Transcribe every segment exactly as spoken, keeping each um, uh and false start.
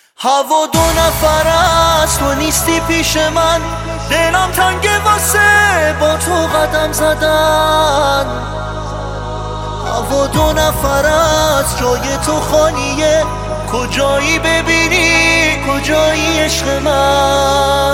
هوا دو نفر است، تو نیستی پیش من، دلم تنگه واسه با تو قدم زدن. هوا دو نفر است، جای تو خالیه، کجایی ببینی کجایی عشق من.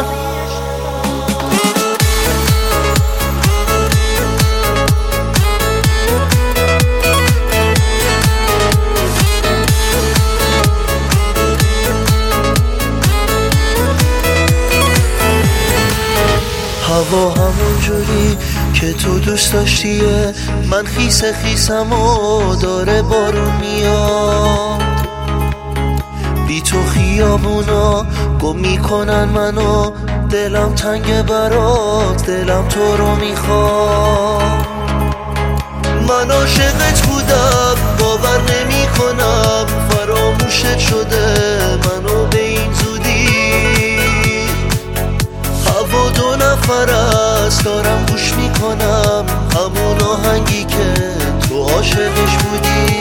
هوا همون جوری که تو دوست داشتیه، من خیس خیسم و داره بارون میاد. بی تو خیابونا گم میکنن منو، دلم تنگ برات، دلم تو رو میخواد. من عاشقت بودم باور نمی کنم، فراموشت شده منو به این زودی. هوا دو نفر است، دارم گوش میکنم همون آهنگی که تو عاشقش بودی.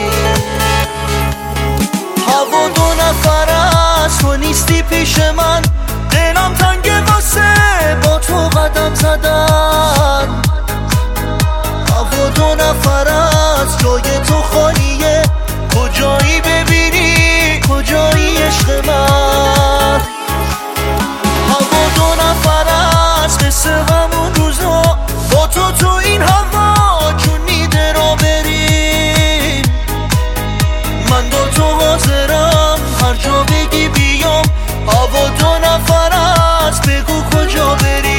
هوا دو نفر است، تو نیستی پیش من، دلم تنگه واسه با تو قدم زدن. هوا دو نفر است، جای تو خالیه، کجایی ببینی کجایی عشق من. هوا دو نفر است، مثل همون روزا با تو تو این هوا جون میده را بریم. من با تو حاضرم هر جا بگی بیام. هوا دو نفر است، بگو کجا بریم.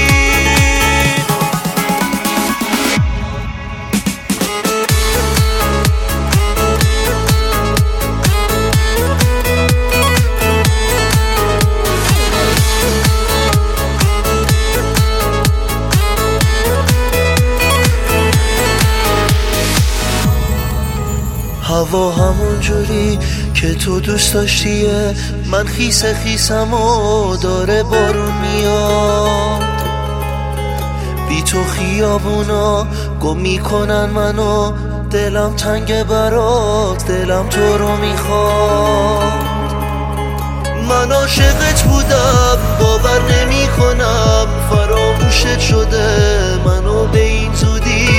هوا همون جوری که تو دوست داشتیه، من خیس خیسم و داره بارون میاد. بی تو خیابونا گم میکنن منو، دلم تنگ برات، دلم تو رو میخواد. من عاشقت بودم باور نمی کنم، فراموشت شده منو به این زودی.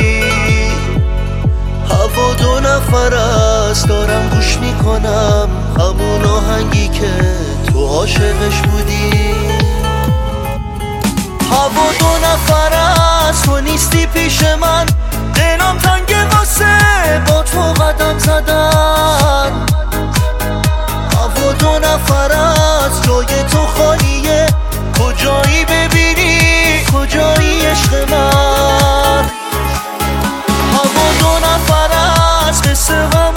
هوا دو نفر است، دارم گوش میکنم همون آهنگی که تو عاشقش بودی. هوا دو نفر است، تو نیستی پیش من، دلم تنگه واسه با تو قدم زدن. هوا دو نفر است، جای تو خالیه، کجایی ببینی کجایی عشق من. هوا دو نفر است، مثل